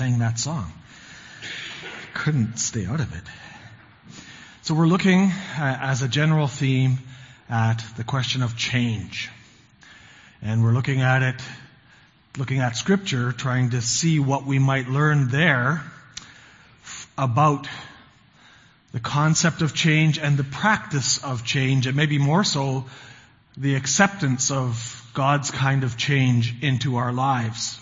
sang that song. Couldn't stay out of it. So we're looking as a general theme at the question of change. And we're looking at Scripture, trying to see what we might learn there about the concept of change and the practice of change, and maybe more so, the acceptance of God's kind of change into our lives.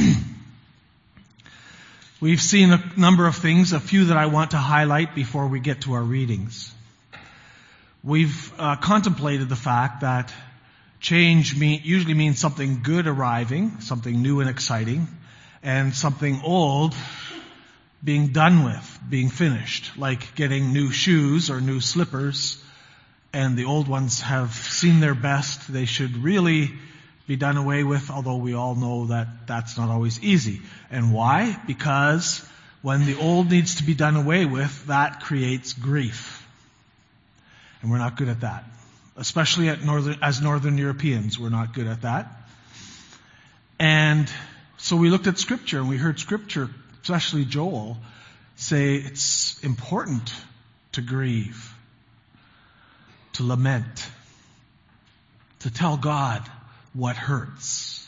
We've seen a number of things, a few that I want to highlight before we get to our readings. We've contemplated the fact that change usually means something good arriving, something new and exciting, and something old being done with, being finished, like getting new shoes or new slippers, and the old ones have seen their best. They should really be done away with, although we all know that that's not always easy. And why? Because when the old needs to be done away with, that creates grief. And we're not good at that. Especially as Northern Europeans, we're not good at that. And so we looked at Scripture, and we heard Scripture, especially Joel, say it's important to grieve, to lament, to tell God what hurts.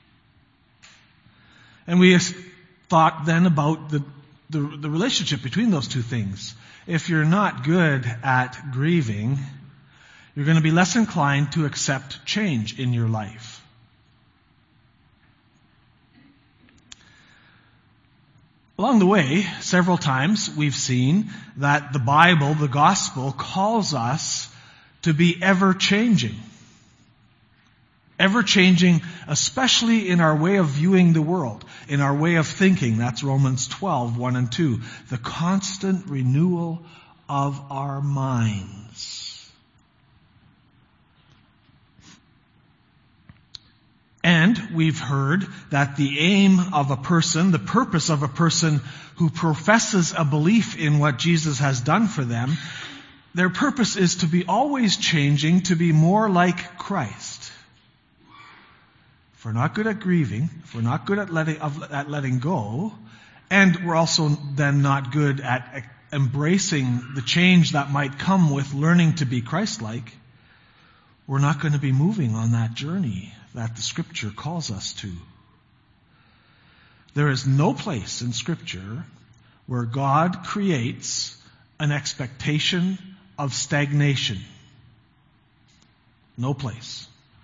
And we thought then about the relationship between those two things. If you're not good at grieving, you're going to be less inclined to accept change in your life. Along the way, several times we've seen that the Bible, the gospel, calls us to be ever-changing. Ever-changing, especially in our way of viewing the world, in our way of thinking. That's Romans 12, 1 and 2. The constant renewal of our minds. And we've heard that the aim of a person, the purpose of a person who professes a belief in what Jesus has done for them, their purpose is to be always changing, to be more like Christ. If we're not good at grieving, if we're not good at letting go, and we're also then not good at embracing the change that might come with learning to be Christ-like, we're not going to be moving on that journey that the Scripture calls us to. There is no place in Scripture where God creates an expectation of stagnation. No place.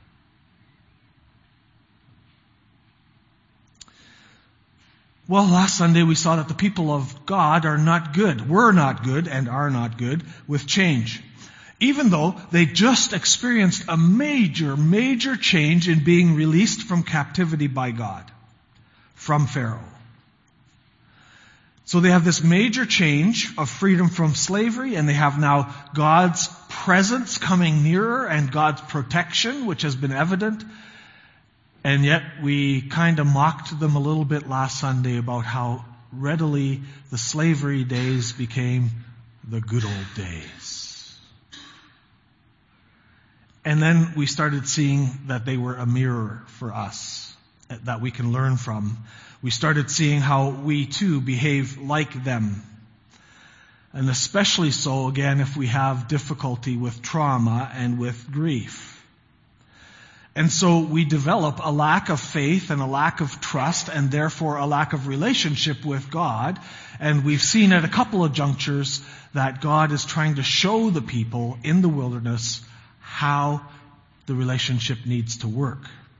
Well, last Sunday we saw that the people of God are not good, were not good, and are not good with change. Even though they just experienced a major change in being released from captivity by God, from Pharaoh. So they have this major change of freedom from slavery, and they have now God's presence coming nearer and God's protection, which has been evident. And yet we kind of mocked them a little bit last Sunday about how readily the slavery days became the good old days. And then we started seeing that they were a mirror for us that we can learn from. We started seeing how we too behave like them. And especially so, again, if we have difficulty with trauma and with grief. And so we develop a lack of faith and a lack of trust, and therefore a lack of relationship with God. And we've seen at a couple of junctures that God is trying to show the people in the wilderness how the relationship needs to work.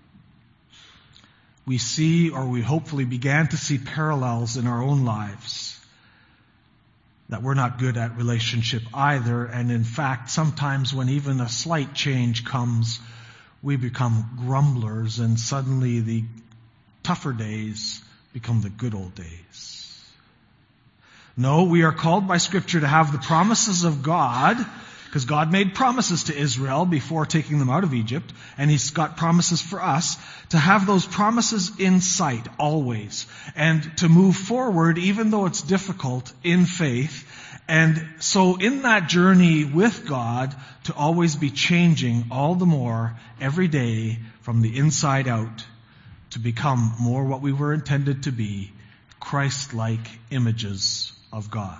We see, or we hopefully began to see, parallels in our own lives. That we're not good at relationship either, and in fact, sometimes when even a slight change comes, we become grumblers, and suddenly the tougher days become the good old days. No, we are called by Scripture to have the promises of God, because God made promises to Israel before taking them out of Egypt, and He's got promises for us, to have those promises in sight always, and to move forward even though it's difficult in faith. And so in that journey with God, to always be changing all the more every day from the inside out to become more what we were intended to be, Christ-like images of God.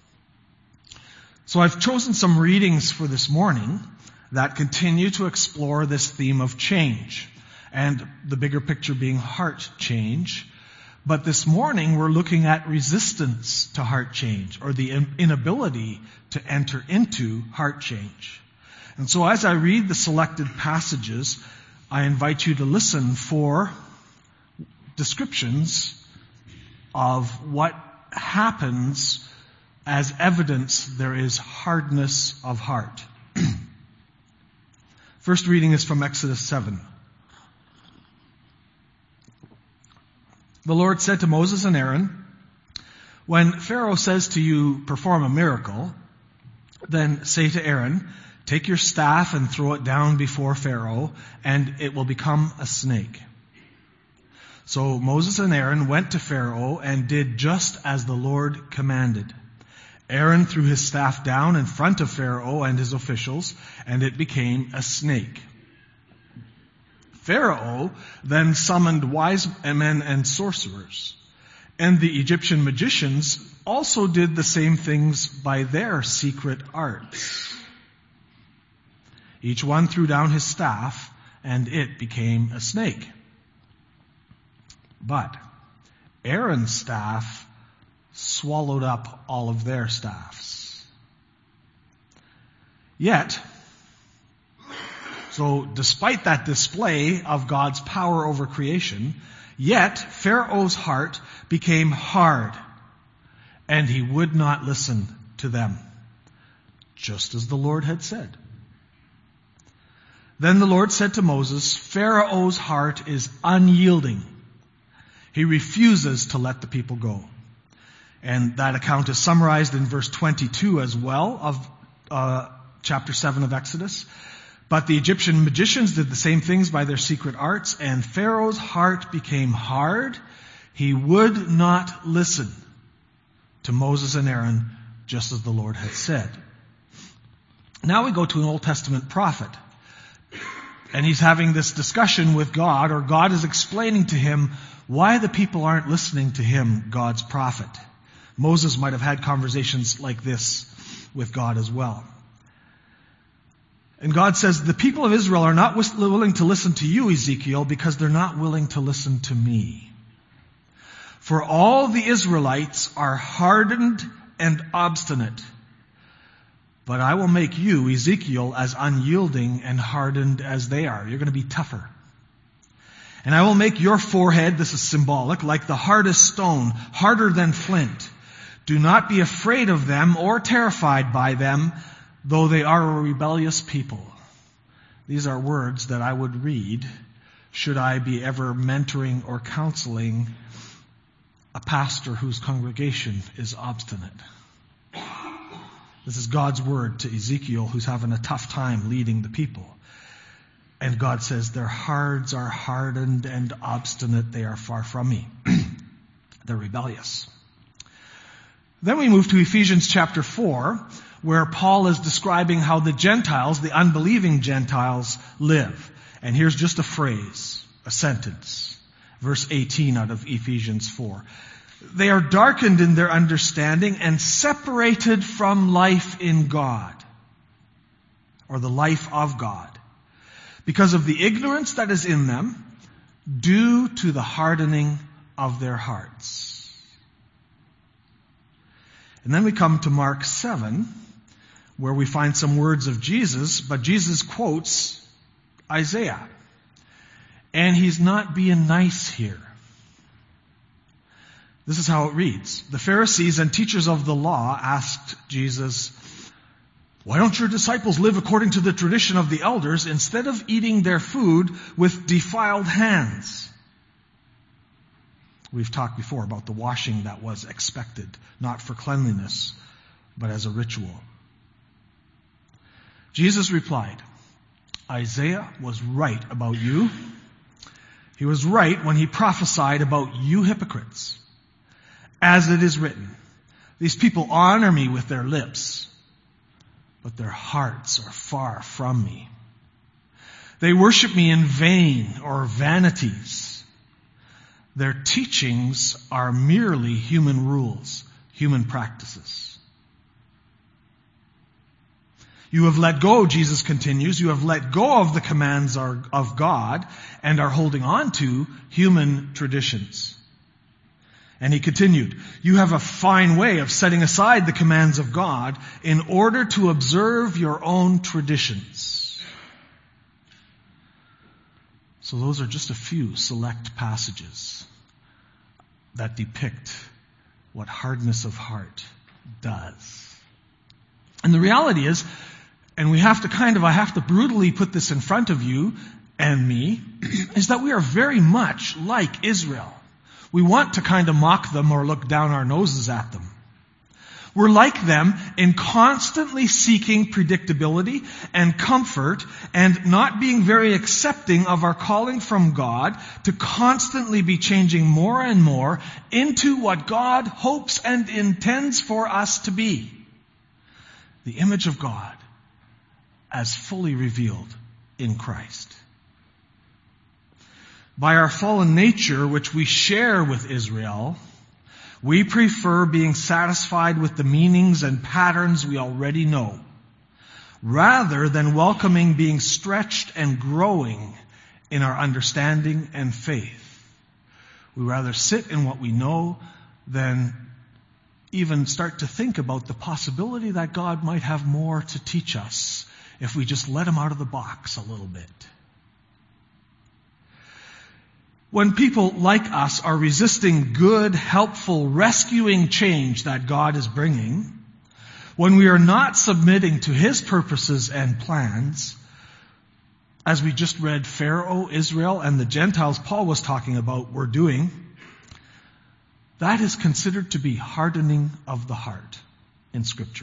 So I've chosen some readings for this morning that continue to explore this theme of change, and the bigger picture being heart change. But this morning we're looking at resistance to heart change, or the inability to enter into heart change. And so as I read the selected passages, I invite you to listen for descriptions of what happens as evidence there is hardness of heart. First reading is from Exodus 7. The Lord said to Moses and Aaron, "When Pharaoh says to you, 'Perform a miracle,' then say to Aaron, 'Take your staff and throw it down before Pharaoh, and it will become a snake.'" So Moses and Aaron went to Pharaoh and did just as the Lord commanded. Aaron threw his staff down in front of Pharaoh and his officials, and it became a snake. Pharaoh then summoned wise men and sorcerers, and the Egyptian magicians also did the same things by their secret arts. Each one threw down his staff, and it became a snake. But Aaron's staff swallowed up all of their staffs. Yet, so despite that display of God's power over creation, yet Pharaoh's heart became hard, and he would not listen to them, just as the Lord had said. Then the Lord said to Moses, "Pharaoh's heart is unyielding. He refuses to let the people go." And that account is summarized in verse 22 as well of chapter 7 of Exodus. But the Egyptian magicians did the same things by their secret arts, and Pharaoh's heart became hard. He would not listen to Moses and Aaron, just as the Lord had said. Now we go to an Old Testament prophet. And he's having this discussion with God, or God is explaining to him why the people aren't listening to him, God's prophet. Moses might have had conversations like this with God as well. And God says, "The people of Israel are not willing to listen to you, Ezekiel, because they're not willing to listen to me. For all the Israelites are hardened and obstinate. But I will make you, Ezekiel, as unyielding and hardened as they are." You're going to be tougher. "And I will make your forehead," this is symbolic, "like the hardest stone, harder than flint. Do not be afraid of them or terrified by them, though they are a rebellious people." These are words that I would read should I be ever mentoring or counseling a pastor whose congregation is obstinate. This is God's word to Ezekiel, who's having a tough time leading the people. And God says, "Their hearts are hardened and obstinate. They are far from me." They're rebellious. Then we move to Ephesians chapter 4, where Paul is describing how the Gentiles, the unbelieving Gentiles, live. And here's just a phrase, a sentence. Verse 18 out of Ephesians 4. "They are darkened in their understanding and separated from life in God," or the life of God, "because of the ignorance that is in them, due to the hardening of their hearts." And then we come to Mark 7, where we find some words of Jesus, but Jesus quotes Isaiah. And he's not being nice here. This is how it reads. "The Pharisees and teachers of the law asked Jesus, 'Why don't your disciples live according to the tradition of the elders instead of eating their food with defiled hands?'" We've talked before about the washing that was expected, not for cleanliness, but as a ritual. Jesus replied, "Isaiah was right about you. He was right when he prophesied about you hypocrites. As it is written, 'These people honor me with their lips, but their hearts are far from me. They worship me in vain,' or vanities. Their teachings are merely human rules, human practices. You have let go, Jesus continues, you have let go of the commands of God and are holding on to human traditions. And he continued, you have a fine way of setting aside the commands of God in order to observe your own traditions. So those are just a few select passages that depict what hardness of heart does. And the reality is, and I have to brutally put this in front of you and me, is that we are very much like Israel. We want to kind of mock them or look down our noses at them. We're like them in constantly seeking predictability and comfort and not being very accepting of our calling from God to constantly be changing more and more into what God hopes and intends for us to be. The image of God as fully revealed in Christ. By our fallen nature, which we share with Israel, we prefer being satisfied with the meanings and patterns we already know, rather than welcoming being stretched and growing in our understanding and faith. We rather sit in what we know than even start to think about the possibility that God might have more to teach us if we just let him out of the box a little bit. When people like us are resisting good, helpful, rescuing change that God is bringing, when we are not submitting to his purposes and plans, as we just read Pharaoh, Israel, and the Gentiles Paul was talking about were doing, that is considered to be hardening of the heart in Scripture.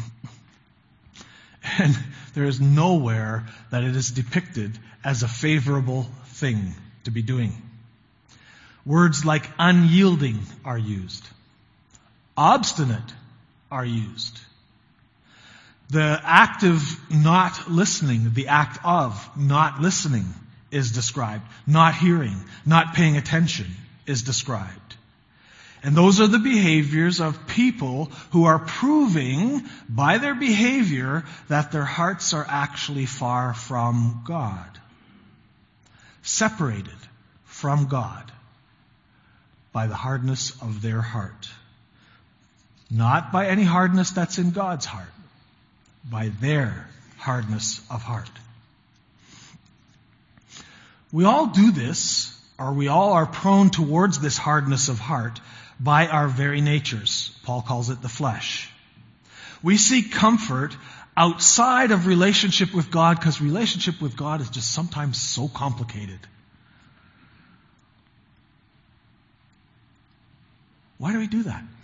And there is nowhere that it is depicted as a favorable thing to be doing. Words like unyielding are used. Obstinate are used. The act of not listening, the act of not listening is described. Not hearing, not paying attention is described. And those are the behaviors of people who are proving by their behavior that their hearts are actually far from God. Separated from God by the hardness of their heart. Not by any hardness that's in God's heart, by their hardness of heart. We all do this, or we all are prone towards this hardness of heart by our very natures. Paul calls it the flesh. We seek comfort outside of relationship with God because relationship with God is just sometimes so complicated. Why do we do that?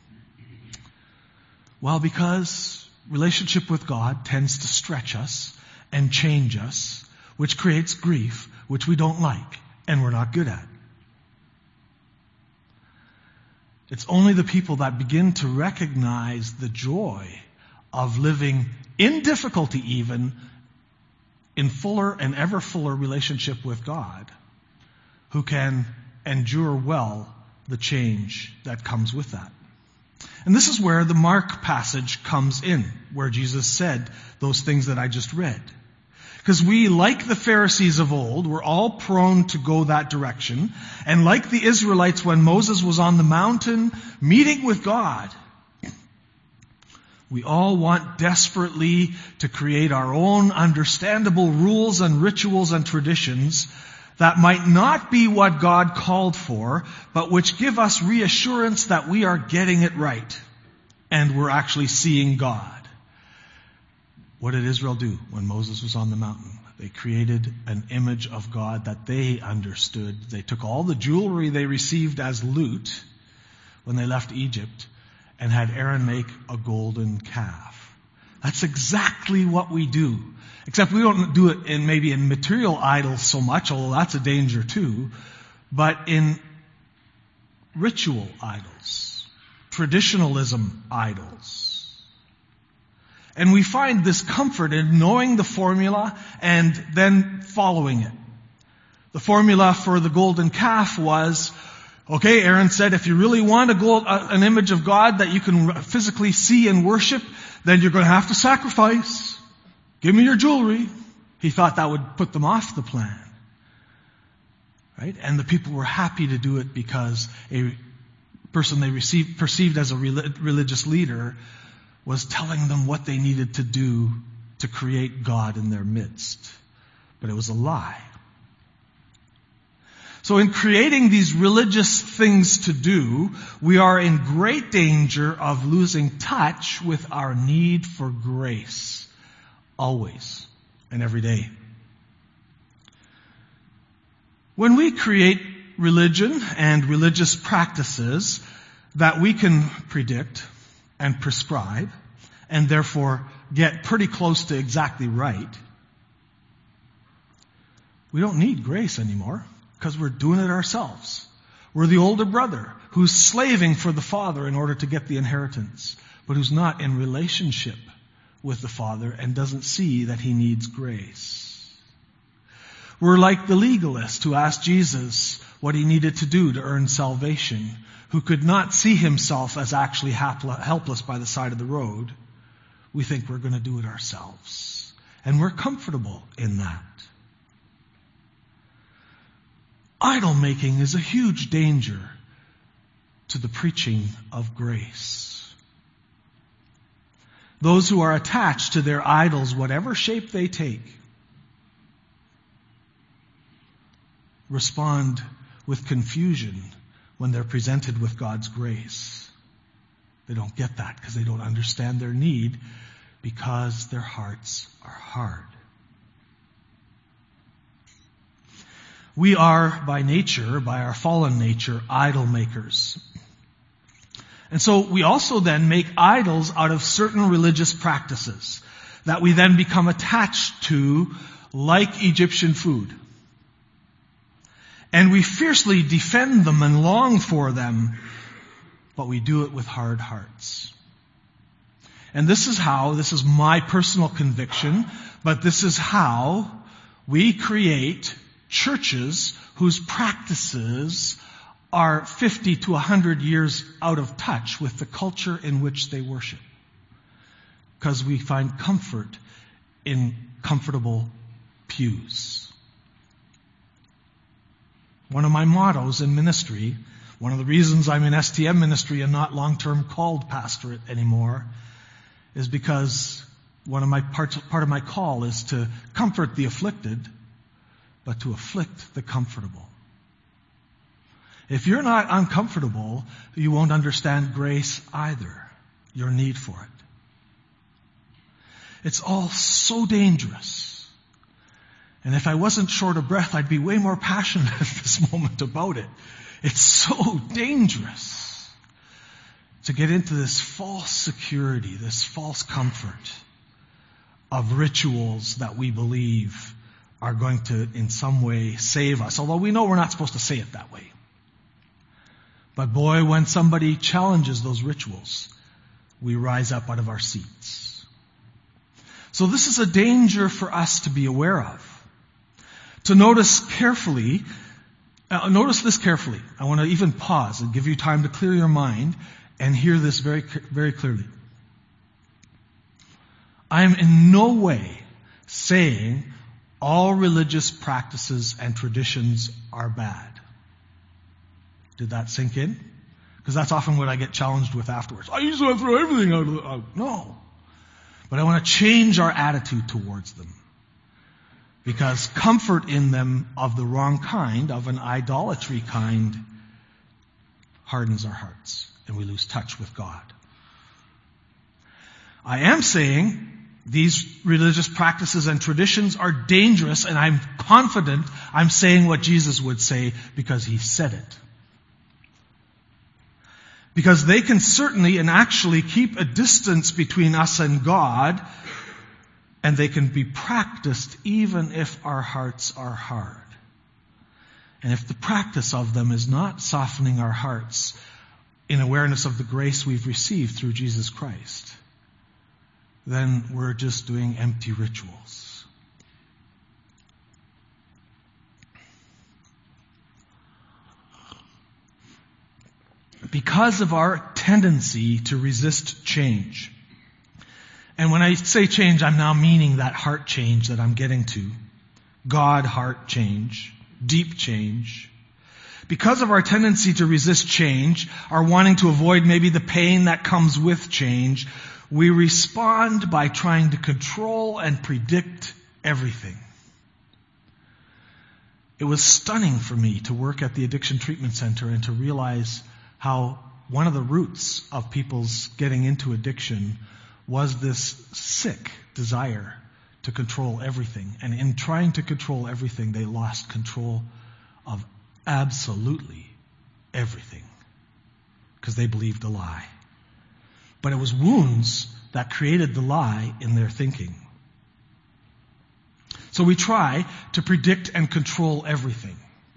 Well, because relationship with God tends to stretch us and change us, which creates grief, which we don't like and we're not good at. It's only the people that begin to recognize the joy of living in difficulty even, in fuller and ever fuller relationship with God, who can endure well the change that comes with that. And this is where the Mark passage comes in, where Jesus said those things that I just read. Because we, like the Pharisees of old, were all prone to go that direction. And like the Israelites when Moses was on the mountain meeting with God, we all want desperately to create our own understandable rules and rituals and traditions that might not be what God called for, but which give us reassurance that we are getting it right and we're actually seeing God. What did Israel do when Moses was on the mountain? They created an image of God that they understood. They took all the jewelry they received as loot when they left Egypt and had Aaron make a golden calf. That's exactly what we do. Except we don't do it maybe in material idols so much, although that's a danger too, but in ritual idols, traditionalism idols. And we find this comfort in knowing the formula and then following it. The formula for the golden calf was Okay, Aaron said, if you really want an image of God that you can physically see and worship, then you're going to have to sacrifice. Give me your jewelry. He thought that would put them off the plan. Right? And the people were happy to do it because a person they perceived as a religious leader was telling them what they needed to do to create God in their midst. But it was a lie. So in creating these religious things to do, we are in great danger of losing touch with our need for grace. Always and every day. When we create religion and religious practices that we can predict and prescribe, and therefore get pretty close to exactly right, we don't need grace anymore because we're doing it ourselves. We're the older brother who's slaving for the father in order to get the inheritance, but who's not in relationship with the father and doesn't see that he needs grace. We're like the legalist who asked Jesus what he needed to do to earn salvation, who could not see himself as actually helpless by the side of the road. We think we're going to do it ourselves. And we're comfortable in that. Idol making is a huge danger to the preaching of grace. Those who are attached to their idols, whatever shape they take, respond with confusion when they're presented with God's grace. They don't get that because they don't understand their need because their hearts are hard. We are by nature, by our fallen nature, idol makers. And so we also then make idols out of certain religious practices that we then become attached to, like Egyptian food. And we fiercely defend them and long for them, but we do it with hard hearts. And this is my personal conviction, but this is how we create churches whose practices are 50 to 100 years out of touch with the culture in which they worship. Because we find comfort in comfortable pews. One of my mottos in ministry, one of the reasons I'm in STM ministry and not long-term called pastorate anymore, is because part of my call is to comfort the afflicted, but to afflict the comfortable. If you're not uncomfortable, you won't understand grace either, your need for it. It's all so dangerous. And if I wasn't short of breath, I'd be way more passionate at this moment about it. It's so dangerous to get into this false security, this false comfort of rituals that we believe are going to in some way save us. Although we know we're not supposed to say it that way. But boy, when somebody challenges those rituals, we rise up out of our seats. So this is a danger for us to be aware of. To notice this carefully. I want to even pause and give you time to clear your mind and hear this very, very clearly. I am in no way saying all religious practices and traditions are bad. Did that sink in? Because that's often what I get challenged with afterwards. I used to throw everything out. No. But I want to change our attitude towards them. Because comfort in them of the wrong kind, of an idolatry kind, hardens our hearts and we lose touch with God. I am saying these religious practices and traditions are dangerous, and I'm confident I'm saying what Jesus would say because he said it. Because they can certainly and actually keep a distance between us and God, and they can be practiced even if our hearts are hard. And if the practice of them is not softening our hearts in awareness of the grace we've received through Jesus Christ, then we're just doing empty rituals. because of our tendency to resist change. And when I say change, I'm now meaning that heart change that I'm getting to. God heart change, deep change. Because of our tendency to resist change, our wanting to avoid maybe the pain that comes with change, we respond by trying to control and predict everything. It was stunning for me to work at the Addiction Treatment Center and to realize how one of the roots of people's getting into addiction was this sick desire to control everything. And in trying to control everything, they lost control of absolutely everything because they believed a lie. But it was wounds that created the lie in their thinking. So we try to predict and control everything.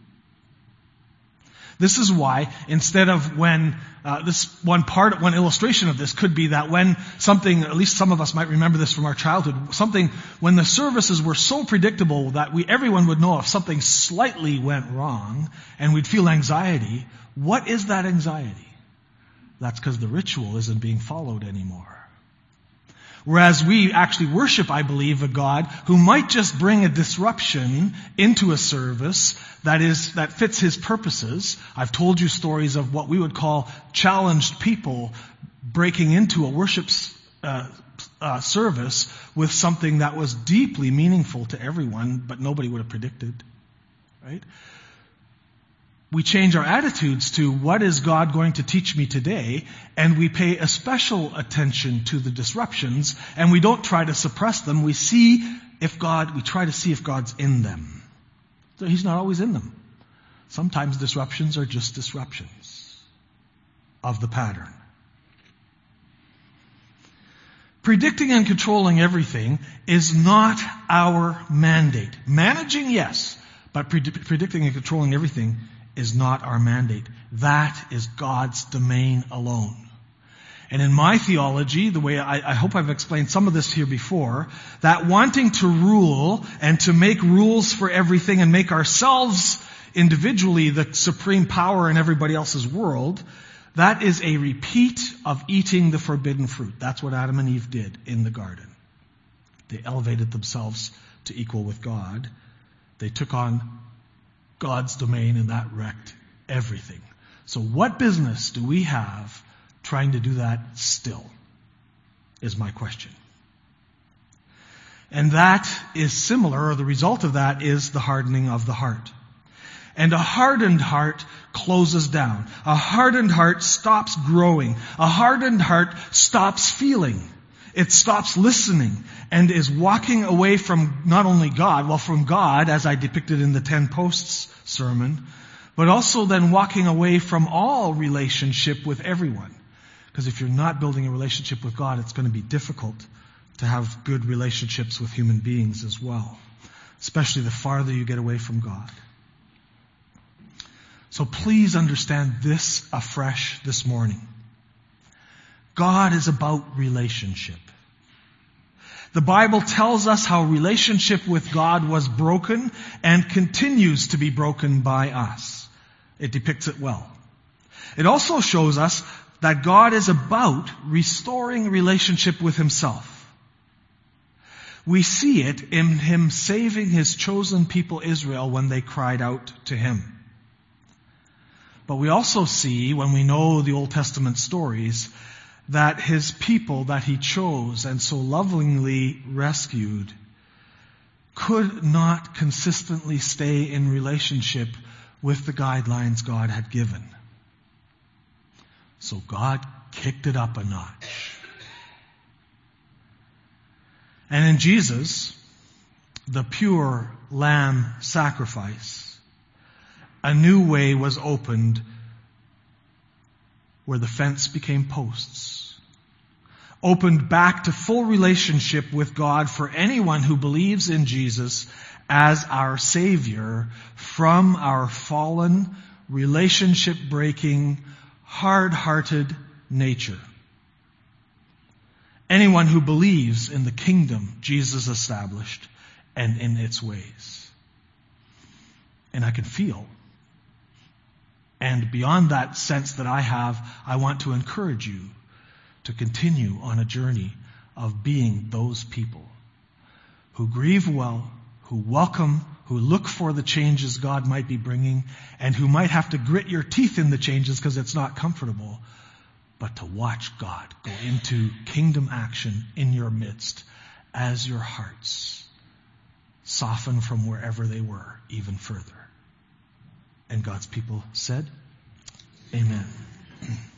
This is why instead of when one illustration of this could be that when something, at least some of us might remember this from our childhood, when the services were so predictable that everyone would know if something slightly went wrong and we'd feel anxiety. What is that anxiety? That's because the ritual isn't being followed anymore. Whereas we actually worship, I believe, a God who might just bring a disruption into a service that fits His purposes. I've told you stories of what we would call challenged people breaking into a worship service with something that was deeply meaningful to everyone, but nobody would have predicted. Right? We change our attitudes to what is God going to teach me today, and we pay a special attention to the disruptions, and we don't try to suppress them. We try to see if God's in them. So He's not always in them. Sometimes disruptions are just disruptions of the pattern. Predicting and controlling everything is not our mandate. Managing, yes, but predicting and controlling everything is not our mandate. That is God's domain alone. And in my theology, the way I hope I've explained some of this here before, that wanting to rule and to make rules for everything and make ourselves individually the supreme power in everybody else's world, that is a repeat of eating the forbidden fruit. That's what Adam and Eve did in the garden. They elevated themselves to equal with God. They took on God's domain, and that wrecked everything. So what business do we have trying to do that still, is my question. And that is similar, or the result of that is the hardening of the heart. And a hardened heart closes down. A hardened heart stops growing. A hardened heart stops feeling. It stops listening and is walking away from not only God, from God, as I depicted in the 10 Posts sermon, but also then walking away from all relationship with everyone. Because if you're not building a relationship with God, it's going to be difficult to have good relationships with human beings as well, especially the farther you get away from God. So please understand this afresh this morning. God is about relationship. The Bible tells us how relationship with God was broken and continues to be broken by us. It depicts it well. It also shows us that God is about restoring relationship with Himself. We see it in Him saving His chosen people Israel when they cried out to Him. But we also see, when we know the Old Testament stories, that His people that He chose and so lovingly rescued could not consistently stay in relationship with the guidelines God had given. So God kicked it up a notch. And in Jesus, the pure lamb sacrifice, a new way was opened where the fence became posts. Opened back to full relationship with God for anyone who believes in Jesus as our Savior from our fallen, relationship-breaking, hard-hearted nature. Anyone who believes in the kingdom Jesus established and in its ways. And I can feel And beyond that sense that I have, I want to encourage you to continue on a journey of being those people who grieve well, who welcome, who look for the changes God might be bringing, and who might have to grit your teeth in the changes because it's not comfortable, but to watch God go into kingdom action in your midst as your hearts soften from wherever they were even further. And God's people said, Amen.